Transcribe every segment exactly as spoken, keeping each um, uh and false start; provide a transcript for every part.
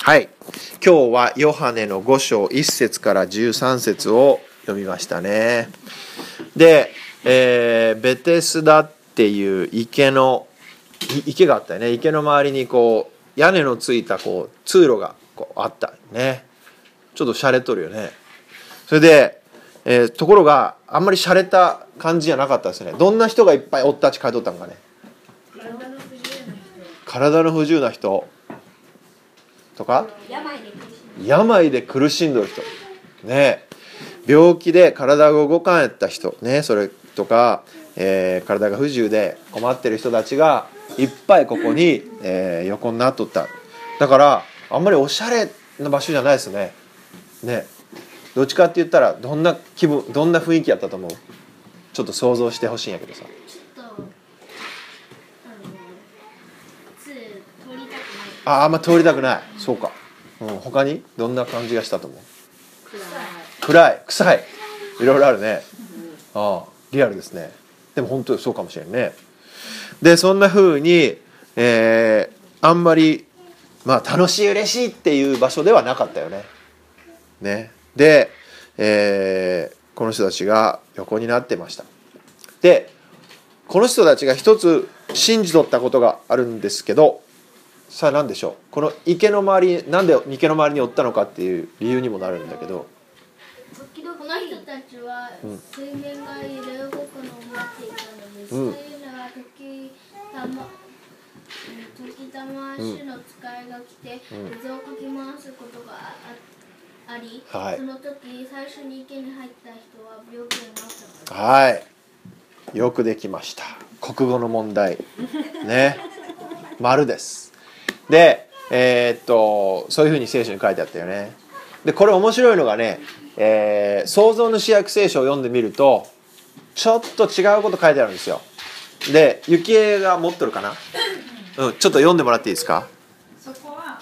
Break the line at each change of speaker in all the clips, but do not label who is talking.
はい、今日はヨハネのご章いっ節からじゅうさん節を読みましたね。で、えー、ベテスダっていう池の池があったよね。池の周りにこう屋根のついたこう通路がこうあったね。ちょっと洒落とるよね。それで、えー、ところがあんまり洒落た感じじゃなかったですね。どんな人がいっぱいおったち書いとったんかね。体の不自由な人とか病で苦しんでる人ね、病気で体が動かんやった人ね、それとか、えー、体が不自由で困ってる人たちがいっぱいここに、えー、横になっとった。だからあんまりおしゃれな場所じゃないですね。ね、どっちかって言ったらどんな気分、どんな雰囲気やったと思う？ちょっと想像してほしいんやけどさ。あ、あんま通りたくない。そうか。うん、他にどんな感じがしたと思う？暗い、臭い、いろいろあるね。ああ、リアルですね。でも本当にそうかもしれんね。で、そんな風に、えー、あんまりまあ楽しい嬉しいっていう場所ではなかったよね。ね。で、えー、この人たちが横になってました。で、この人たちが一つ信じとったことがあるんですけど。さあ何でしょう。この池の周り、なんで池の周りにおったのかっていう理由にもなるんだけど、
この人たちは水面が揺れ動くのを待っていたのです。うん、というのは時たま時たま主の使いが来て水をかき回すことが あ, あり、はい、その時最初に池に入った人は病気になったのです。
はい、よくできました。国語の問題ね、丸です。で、えー、っとそういうふうに聖書に書いてあったよね。でこれ面白いのがね、えー、創造の新約聖書を読んでみるとちょっと違うこと書いてあるんですよ。で、ゆきえが持っとるかな、うん、ちょっと読んでもらっていいですか。
そこは、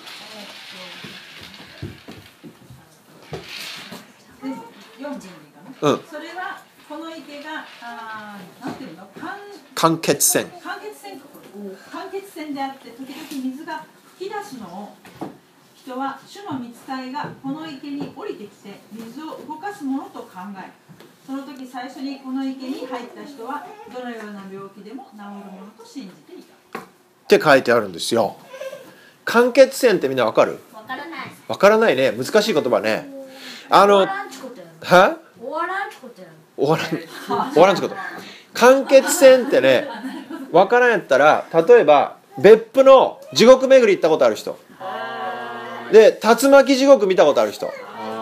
えー、っと読んでいいかな、うん、それはこの池があなんていうの
間欠泉
間欠泉間欠泉であって時々水が吹き出すのを人は主の御使いがこの池に降りてきて水を動かすものと考え、その時最初にこの池に入った人はどのような病気でも治るものと信じていた
って書いてあるんですよ。間欠泉ってみんなわかる？
わからない。
わからないね。難しい言葉ね。あの、は？
終わらんちことやる。
終わらん、終わらんちこと。間欠泉ってね、わからんやったら、例えば別府の地獄巡り行ったことある人で、竜巻地獄見たことある人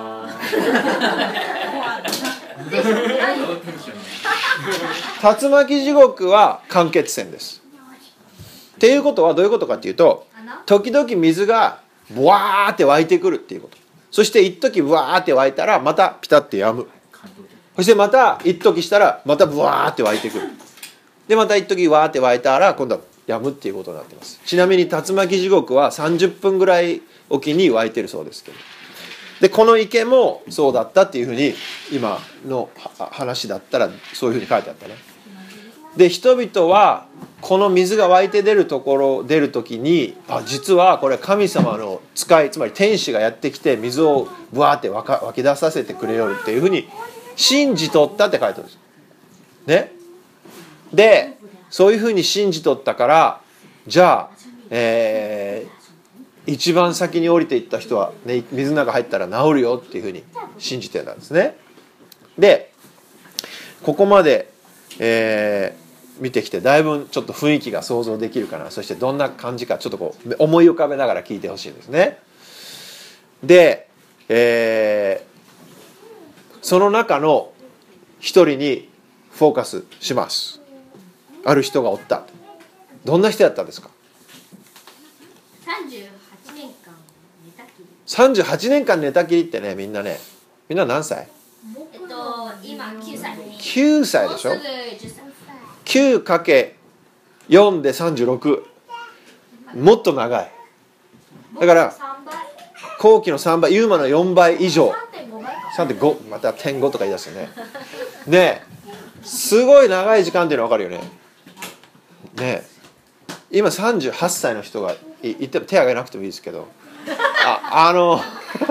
竜巻地獄は間欠泉です。っていうことはどういうことかっていうと、時々水がブワーって湧いてくるっていうこと。そして一時ブワーって湧いたらまたピタッて止む。そしてまた一時したらまたブワーって湧いてくる。でまた一時ワーって湧いたら今度は止むっていうことになってます。ちなみに竜巻地獄はさんじゅっぷんぐらいおきに湧いてるそうですけど、でこの池もそうだったっていうふうに今の話だったらそういうふうに書いてあったね。で人々はこの水が湧いて出るところ出る時に、あ、実はこれ神様の使い、つまり天使がやってきて水をブワーって湧か湧き出させてくれよるっていうふうに信じとったって書いてあるんですね。でそういうふうに信じとったから、じゃあ、えー、一番先に降りていった人は、ね、水の中入ったら治るよっていうふうに信じてたんですね。でここまで、えー、見てきてだいぶちょっと雰囲気が想像できるかな。そしてどんな感じかちょっとこう思い浮かべながら聞いてほしいんですね。で、えー、その中の一人にフォーカスします。ある人がおった。どんな人やったんですか？
さんじゅうはちねんかん寝たきり。
さんじゅうはちねんかん寝たきりってね、みんなね、みんな何歳？
えっと今きゅうさい。
きゅうさいでしょ？
もうすぐじゅうさんさい。
きゅうかけるよん でさんじゅうろく。もっと長い。だから後期のさんばい、ユーマのよんばい以上。さんてんご、また点ごとか言い出すよね。ねえ、すごい長い時間っていうの分かるよね。ねえ、今さんじゅうはっさいの人がいて手挙げなくてもいいですけど、 あ、あの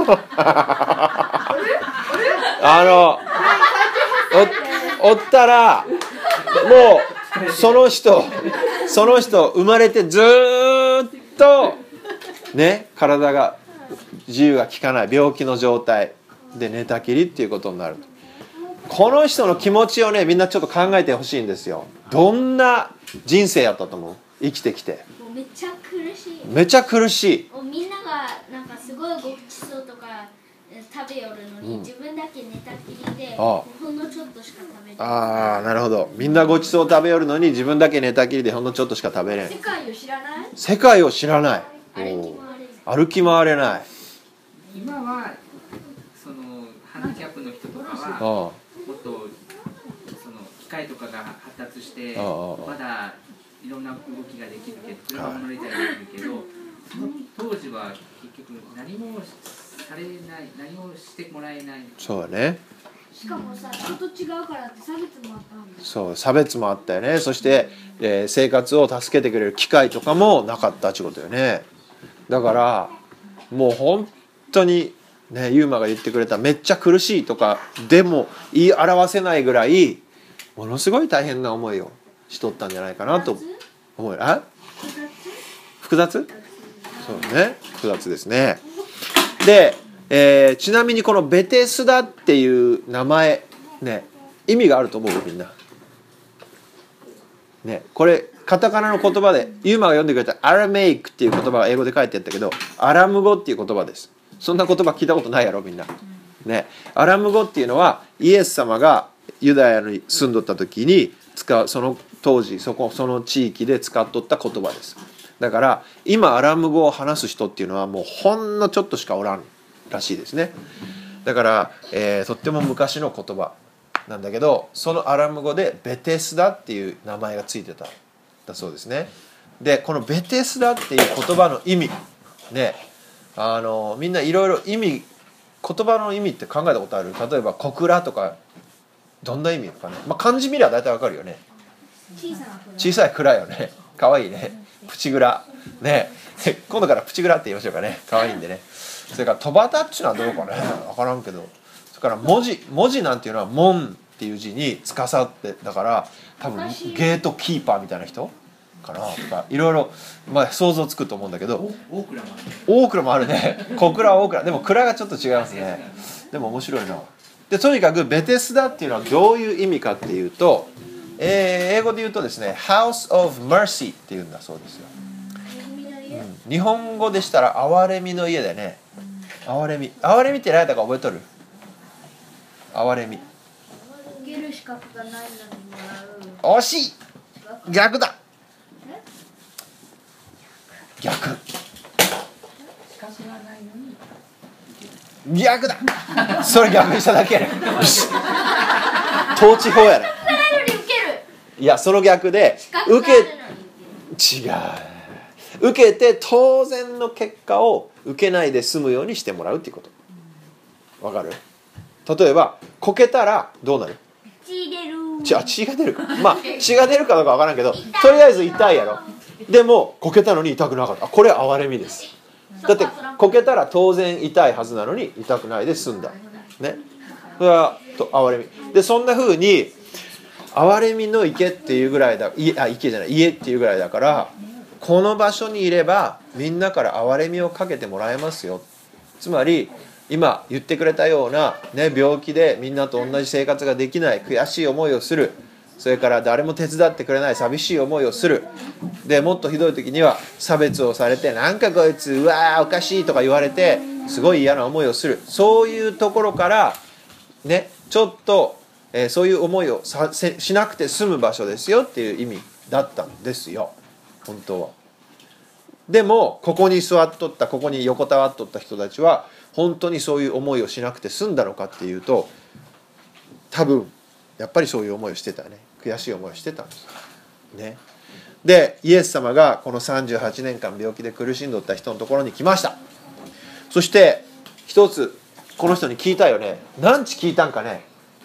あのお、おったらもうその人その人生まれてずーっとね、体が自由が利かない病気の状態で寝たきりっていうことになる。この人の気持ちをね、みんなちょっと考えてほしいんですよ。どんな人生やったと思う？生きてきて
もうめっちゃ苦しい。
めちゃ苦しい。
もうみんながなんかすごいごちそうとか食べよるのに、うん、自分だけ寝たきりでほんのちょっとしか食べれない。ああ、なるほど。みんなごちそう食べよるのに自分だけ寝たきりでほんのちょっとしか食べれない。世界を知らない？世界を知らない。歩き回れない。
今はそのハンディキャップの人とかはもっとその機械とかが発達してまだいろんな動きができるけど、車も乗れたりできるけど、その当時は結局何もされない、何もしてもらえない。
そうね。
しかもさ、人と違うからって差別もあったんだ。
そう、差別もあったよね。そして、えー、生活を助けてくれる機械とかもなかったってことよね。だからもう本当にね、ユーマが言ってくれためっちゃ苦しいとかでも言い表せないぐらいものすごい大変な思いをしとったんじゃないかなと思う。あ？複雑？そうね、複雑ですね。で、えー、ちなみにこのベテスダっていう名前ね、意味があると思うみんな。ね、これカタカナの言葉でユーマが読んでくれたアラメイクっていう言葉が英語で書いてあったけど、アラム語っていう言葉です。そんな言葉聞いたことないやろみんな。ね、アラム語っていうのはイエス様がユダヤに住んどった時に使う、その当時そこその地域で使っとった言葉です。だから今アラム語を話す人っていうのはもうほんのちょっとしかおらんらしいですね。だから、えー、とっても昔の言葉なんだけど、そのアラム語でベテスダっていう名前がついてただそうですね。でこのベテスダっていう言葉の意味ね、あのみんないろいろ意味、言葉の意味って考えたことある？例えば小倉とかどんな意味かね、まあ、漢字見れば大体わかるよね。
小さな蔵。
小さい蔵よね。かわいいね。プチ蔵ね。今度からプチ蔵って言いましょうかね。かわいいんでね。それから戸端っていうのはどうかね、分からんけど、それから文字文字なんていうのは門っていう字に司って、だから多分ゲートキーパーみたいな人かなとかいろいろ、まあ、想像つくと思うんだけど、
大蔵もある。
大蔵もあるね。小倉は大蔵でも蔵がちょっと違いますね。でも面白いな。でとにかくベテスダっていうのはどういう意味かっていうと、えー、英語で言うとですね House of Mercy っていうんだそうですよ。うん、日本語でしたら憐れみの家でね。憐れみ憐れみって何だか覚えとる？憐れみ
受ける資格がないのにもらう。
惜しい。逆だ。逆。
しかしがないのに
逆だ。それ逆にしただけやね。統治法やね。いやその逆で受け違う受けて当然の結果を受けないで済むようにしてもらうっていうこと。わかる？例えばこけたらどうなる？
血出る。
血、あ、血が出るか。まあ血が出るかどうかわからんけど、とりあえず痛いやろ。でもこけたのに痛くなかった。これ憐れみです。だってこけたら当然痛いはずなのに痛くないで済んだ。ね。それはと憐れみ。でそんな風に憐れみの池っていうぐらいだ、家、あ、池じゃない、家っていうぐらいだから、この場所にいればみんなから憐れみをかけてもらえますよ。つまり今言ってくれたような、ね、病気でみんなと同じ生活ができない、悔しい思いをする、それから誰も手伝ってくれない寂しい思いをする、でもっとひどい時には差別をされて、なんかこいつうわーおかしいとか言われてすごい嫌な思いをする、そういうところからね、ちょっとえー、そういう思いをさせしなくて済む場所ですよっていう意味だったんですよ本当は。でもここに座っとった、ここに横たわっとった人たちは本当にそういう思いをしなくて済んだのかっていうと、多分やっぱりそういう思いをしてたね。悔しい思いをしてたんですね。でイエス様がこのさんじゅうはちねんかん病気で苦しんどった人のところに来ました。そして一つこの人に聞いたよね。何ち聞いたんかね。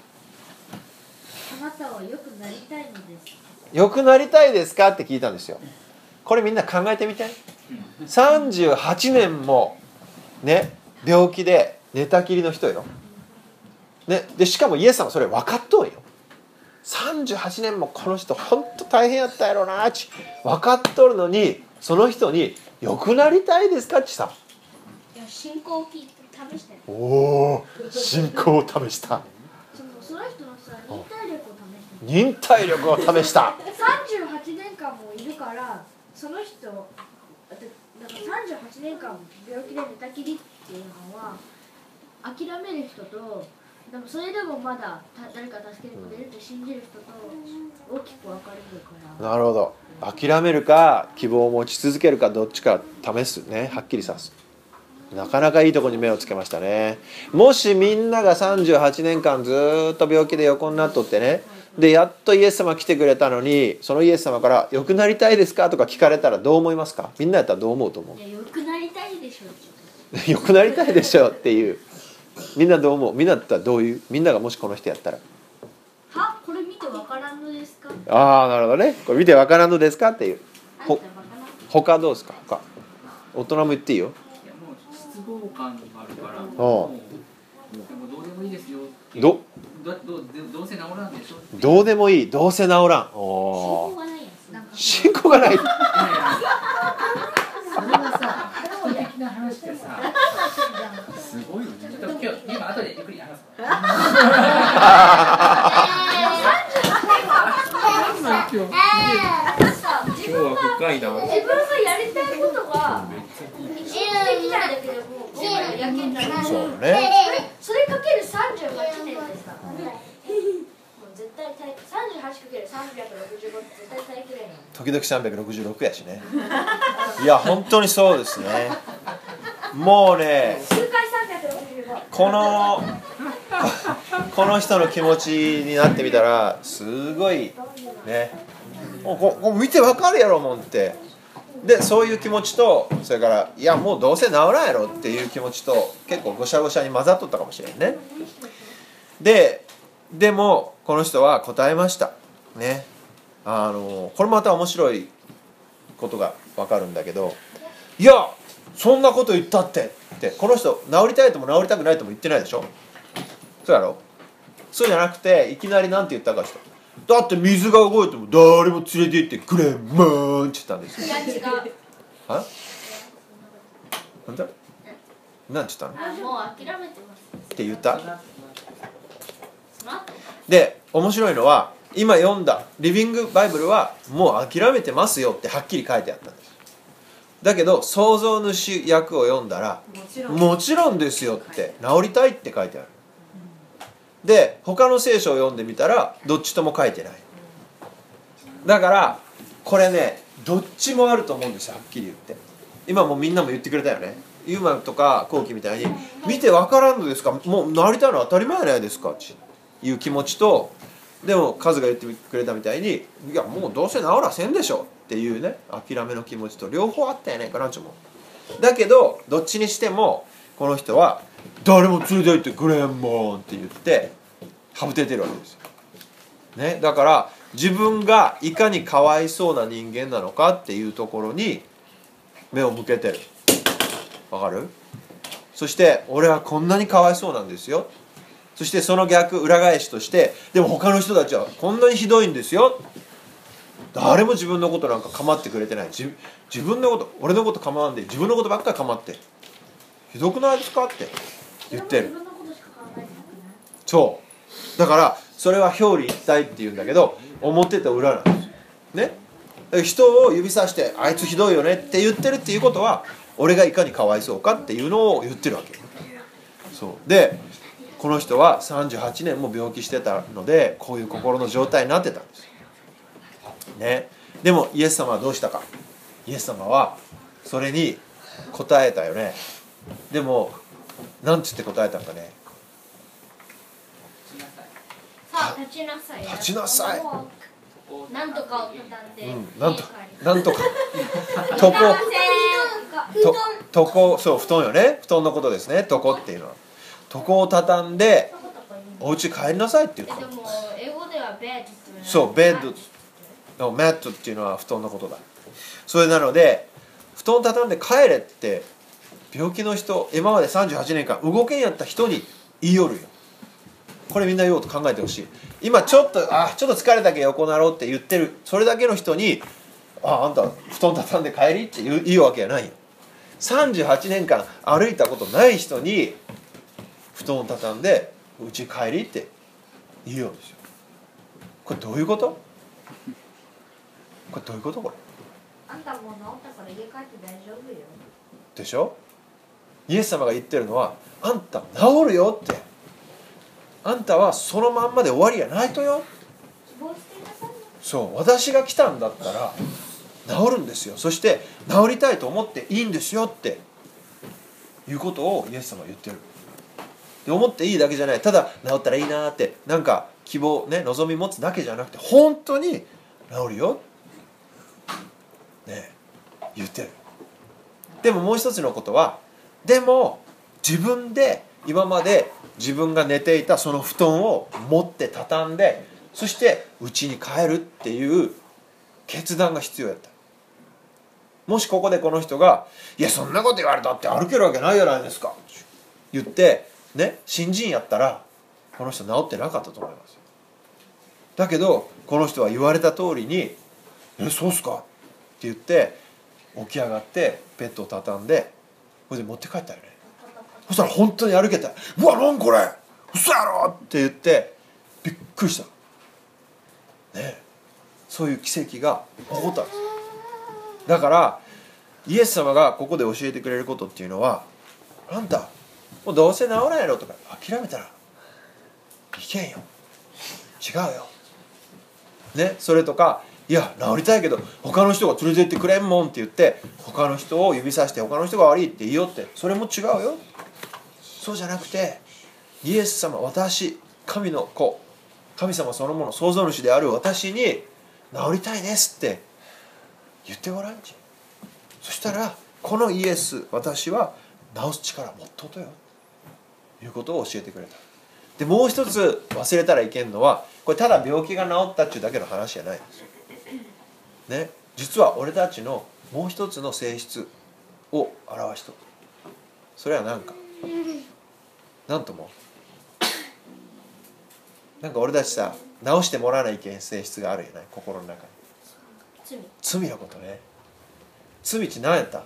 あなたは良くなりたいのです。
良くなりたいですかって聞いたんですよ。これみんな考えてみて。さんじゅうはちねんもね、病気で寝たきりの人よ、ね、でしかもイエス様それ分かっとんよ。さんじゅうはちねんもこの人ほんと大変やったやろなって分かっとるのに、その人に良くなりたいですかってさ、
いや信仰を聞いて試してる。
おお、信仰を試した。
その人のさ、忍耐力を試してる。
忍耐力を試した。
さんじゅうはちねんかんもいるから、その人だからさんじゅうはちねんかん病気で寝たきりっていうのは諦める人と、でもそれでもまだ誰か助けてくれるって信じる人と大きく分かれるから。
なるほど。諦めるか希望を持ち続けるか、どっちか試すね、はっきりさす。なかなかいいところに目をつけましたね。もしみんながさんじゅうはちねんかんずっと病気で横になっとってね、でやっとイエス様来てくれたのに、そのイエス様から良くなりたいですかとか聞かれたらどう思いますか？みんなやったらどう思うと思う？
いや、良くなりたいでしょ
う良くなりたいでしょっていう、みんなどう思う？みんなだったらどういう、みんながもしこの人やったら、
は、これ見てわからんのですか？
ああ、なるほどね。これ見てわからんのですかっていう。ほ
あんたわからん。
他どうですか？他大人も言っていいよ。
いやもう失望感があるから、
ん
もうでもどうでもいいですよっていう。
ど
どどどうせ治らんでしょって。
どうでもいい、どうせ治らん。
信
おー、
仰がないやつ。なんか
信仰がない。
いやいやそれはさ、人的な話でさ、すごいよね。ちょっと今日今後でゆっくり話す。
今日は深いな。自分がやりたいことが一時的なだけでもうやけになる。
そうね。
それかけるさんじゅうはちねんですから。もう絶対さんじゅうはちかけるさんびゃくろくじゅうごって絶対耐えきれない。
時々さんびゃくろくじゅうろくやしね。いや本当にそうですね。もうね、
数回さんびゃくろくじゅうご。
このこの人の気持ちになってみたらすごいね。ここ見てわかるやろもんって。でそういう気持ちと、それからいやもうどうせ治らんやろっていう気持ちと結構ごしゃごしゃに混ざっとったかもしれんね。ででもこの人は答えましたね。あのこれまた面白いことがわかるんだけど、いやそんなこと言ったってってこの人治りたいとも治りたくないとも言ってないでしょ。そうやろ。そうじゃなくていきなりなんて言ったか人、だって水が動いても誰も連れて行ってくれんまーんって言ったんですよ。
いや違う。
は？なんだ？なんて言ったの？
あ、もう諦めてます
って言った。
その後
で面白いのは今読んだリビングバイブルはもう諦めてますよってはっきり書いてあったんです。だけど創造主訳を読んだら
もちろん
もちろんですよって治りたいって書いてある。で他の聖書を読んでみたらどっちとも書いてない。だからこれねどっちもあると思うんですよ、はっきり言って。今もうみんなも言ってくれたよね。ユーマとかコウキみたいに見てわからんのですか、もうなりたいのは当たり前じゃないですかっていう気持ちと、でもカズが言ってくれたみたいにいやもうどうせ治らせんでしょっていうね諦めの気持ちと両方あったよねかなちょも。だけどどっちにしてもこの人は誰も連れて行ってくれんもんって言ってはぶててるわけですよ、ね、だから自分がいかにかわいそうな人間なのかっていうところに目を向けてる。わかる？そして俺はこんなにかわいそうなんですよ。そしてその逆裏返しとしてでも他の人たちはこんなにひどいんですよ。誰も自分のことなんか構ってくれてない。 自, 自分のこと俺のこと構わんで自分のことばっかり構ってひどくないですかって言ってる。そうだからそれは表裏一体っていうんだけど表と裏なんですよね。人を指さしてあいつひどいよねって言ってるっていうことは俺がいかにかわいそうかっていうのを言ってるわけ。そうでこの人はさんじゅうはちねんも病気してたのでこういう心の状態になってたんです、ね、でもイエス様はどうしたか。イエス様はそれに答えたよね。でも何つって答えたんかね。
さあ立ちなさい。
立ちなさい。
なんとかを畳んで、
うん、なんとなんとか
床
と床そう布団よね。布団のことですね。床っていうのは床を畳んでお家帰りなさいって言って。
でも英語ではベッドって言うの。
そうベッドマットっていうのは布団のことだ。それなので布団畳んで帰れって病気の人、今までさんじゅうはちねんかん動けんやった人に言いよるよ。これみんな言おうと考えてほしい。今ちょっとあちょっと疲れたけ横なろうって言ってるそれだけの人に、ああんた布団畳んで帰りって言う、言うわけやないよ。さんじゅうはちねんかん歩いたことない人に布団を畳んでうち帰りって言うようですよ。これどういうこと？これどういうこと？これ
あんたもう治ったから家帰って大丈夫よ
でしょ。イエス様が言ってるのは、あんた治るよって、あんたはそのまんまで終わりやないとよ。そう、私が来たんだったら治るんですよ。そして治りたいと思っていいんですよっていうことをイエス様は言ってる。で思っていいだけじゃない、ただ治ったらいいなってなんか希望ね望み持つだけじゃなくて、本当に治るよね言ってる。でももう一つのことは、でも自分で今まで自分が寝ていたその布団を持って畳んで、そして家に帰るっていう決断が必要やった。もしここでこの人が「いやそんなこと言われたって歩けるわけないじゃないですか」言ってね新人やったらこの人治ってなかったと思います。だけどこの人は言われた通りに「えそうっすか?」って言って起き上がってベッドを畳んでそれで持って帰ったよね。そしたら本当に歩けた。「うわ何これ嘘やろ!」って言ってびっくりしたね。そういう奇跡が起こったんです。だからイエス様がここで教えてくれることっていうのは、あんたもうどうせ治らんやろとか諦めたらいけんよ、違うよね。それとかいや治りたいけど他の人が連れてってくれんもんって言って他の人を指さして他の人が悪いって言いよって、それも違うよ。そうじゃなくてイエス様、私神の子、神様そのもの創造主である私に治りたいですって言ってごらんち。そしたらこのイエス、私は治す力持っとうとよいうことを教えてくれた。でもう一つ忘れたらいけんのは、これただ病気が治ったっていうだけの話じゃないんですよ、ね、実は俺たちのもう一つの性質を表しとる。それは何か何ともなんか俺たちさ直してもらわないけん性質があるよね、心の中に。
罪
罪のことね。罪って何やった？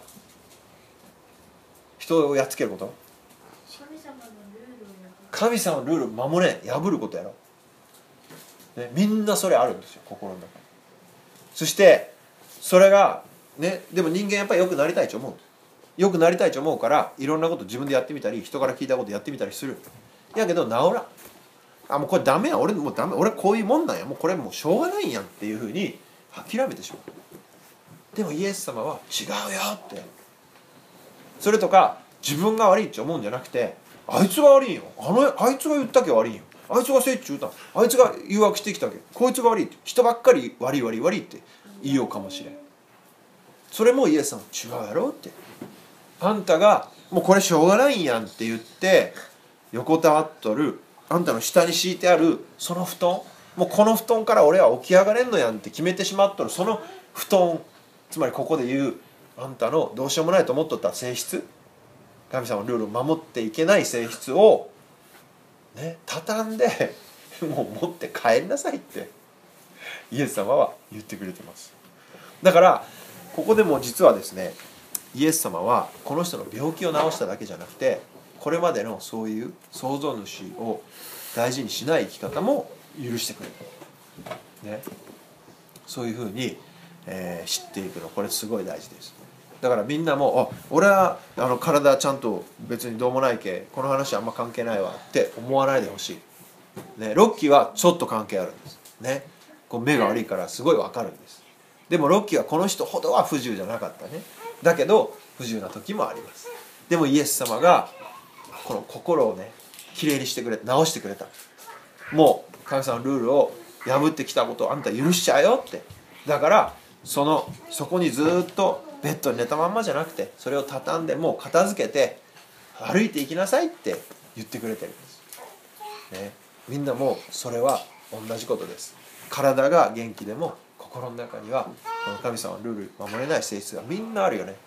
人をやっつけること？
神様のルールを
神様のルールを守れん、破ることやろ、ね、みんなそれあるんですよ心の中に。そしてそれがね、でも人間やっぱり良くなりたいと思う。良くなりたいと思うからいろんなこと自分でやってみたり人から聞いたことやってみたりする。やけど治らん。あもうこれダメや、俺もうダメ、俺こういうもんなんや、もうこれもうしょうがないやんっていうふうに諦めてしまう。でもイエス様は違うよって。それとか自分が悪いって思うんじゃなくて、あいつが悪いんよ、あのあいつが言ったけ悪いんよ、あいつがせいっちゅうたん、あいつが誘惑してきたけこいつが悪いって、人ばっかり悪い悪い悪いって言いようかもしれん。それもイエス様違うやろって。あんたがもうこれしょうがないんやんって言って横たわっとる、あんたの下に敷いてあるその布団、もうこの布団から俺は起き上がれんのやんって決めてしまっとるその布団、つまりここで言うあんたのどうしようもないと思っとった性質、神様のルールを守っていけない性質をね畳んでもう持って帰りなさいってイエス様は言ってくれてます。だからここでも実はですね、イエス様はこの人の病気を治しただけじゃなくて、これまでのそういう創造主を大事にしない生き方も許してくれる、ね、そういうふうに、えー、知っていくの、これすごい大事です。だからみんなもあ俺はあの体ちゃんと別にどうもないけこの話あんま関係ないわって思わないでほしい、ね、ロッキーはちょっと関係あるんです、ね、こう目が悪いからすごい分かるんです。でもロッキーはこの人ほどは不自由じゃなかったね。だけど不自由な時もあります。でもイエス様がこの心をねきれいにしてくれ、直してくれた。もう神様のルールを破ってきたことをあんた許しちゃうよって。だからそのそこにずっとベッドに寝たまんまじゃなくて、それを畳んでもう片付けて歩いていきなさいって言ってくれてるんです、ね、みんなもそれは同じことです。体が元気でも心の中にはこの神様のルール守れない性質がみんなあるよね。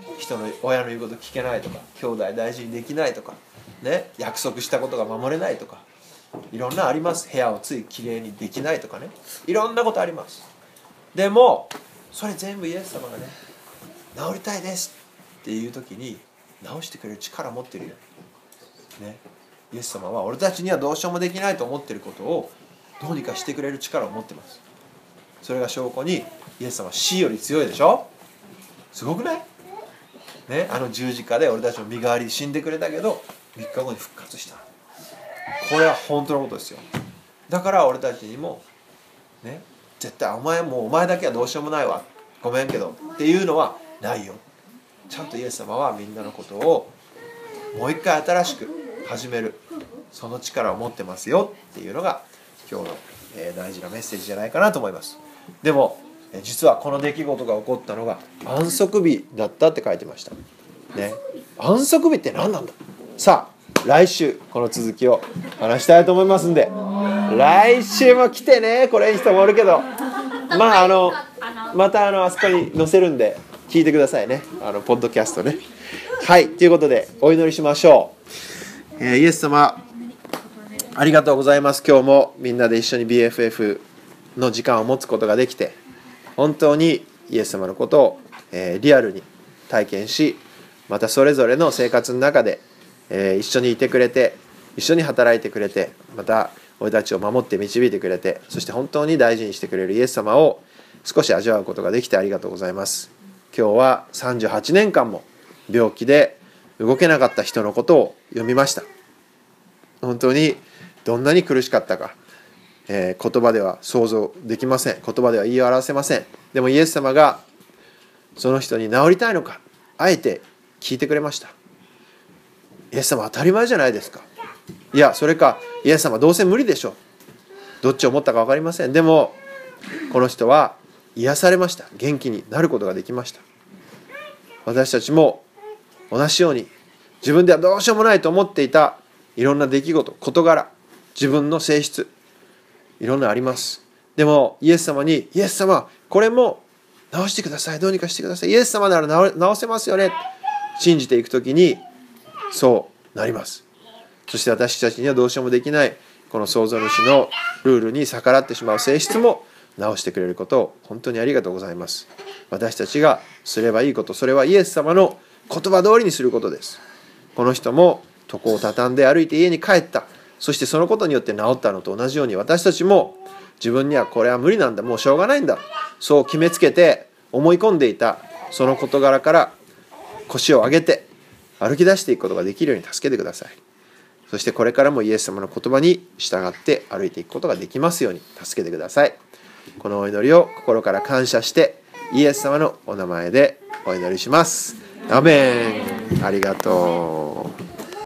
人の親の言うこと聞けないとか、兄弟大事にできないとか、ね、約束したことが守れないとか、いろんなあります。部屋をついきれいにできないとかね、いろんなことあります。でもそれ全部イエス様がね、治りたいですっていう時に治してくれる力を持ってるよ、ね、イエス様は俺たちにはどうしようもできないと思っていることをどうにかしてくれる力を持ってます。それが証拠にイエス様は死より強いでしょ。すごくない？ね、あの十字架で俺たちの身代わりに死んでくれたけどみっかごに復活した。これは本当のことですよ。だから俺たちにもね、絶対お前もうお前だけはどうしようもないわ、ごめんけどっていうのはないよ。ちゃんとイエス様はみんなのことをもう一回新しく始める、その力を持ってますよっていうのが今日の大事なメッセージじゃないかなと思います。でも実はこの出来事が起こったのが安息日だったって書いてました、ね、安息日って何なんだ。さあ来週この続きを話したいと思いますんで、来週も来てね。これに人もおるけど、まああのまたあのあそこに載せるんで聞いてくださいね、あのポッドキャストね。はい、ということでお祈りしましょう。えー、イエス様ありがとうございます。今日もみんなで一緒に ビーエフエフ の時間を持つことができて、本当にイエス様のことを、えー、リアルに体験し、またそれぞれの生活の中で、えー、一緒にいてくれて、一緒に働いてくれて、また俺たちを守って導いてくれて、そして本当に大事にしてくれるイエス様を少し味わうことができてありがとうございます。今日はさんじゅうはちねんかんも病気で動けなかった人のことを読みました。本当にどんなに苦しかったか、えー、言葉では想像できません。言葉では言い表せません。でもイエス様がその人に治りたいのか、あえて聞いてくれました。イエス様当たり前じゃないですか。いや、それかイエス様どうせ無理でしょう、どっちを思ったか分かりません。でもこの人は癒されました。元気になることができました。私たちも同じように自分ではどうしようもないと思っていたいろんな出来事、事柄、自分の性質、いろんなあります。でもイエス様に、イエス様これも直してください、どうにかしてください、イエス様なら直、直せますよね、信じていくときにそうなります。そして私たちにはどうしようもできないこの創造主のルールに逆らってしまう性質も直してくれることを本当にありがとうございます。私たちがすればいいこと、それはイエス様の言葉通りにすることです。この人も床を畳んで歩いて家に帰った。そしてそのことによって治ったのと同じように、私たちも自分にはこれは無理なんだ、もうしょうがないんだ、そう決めつけて思い込んでいたその事柄から腰を上げて歩き出していくことができるように助けてください。そしてこれからもイエス様の言葉に従って歩いていくことができますように助けてください。このお祈りを心から感謝してイエス様のお名前でお祈りします。アメン。ありがとう。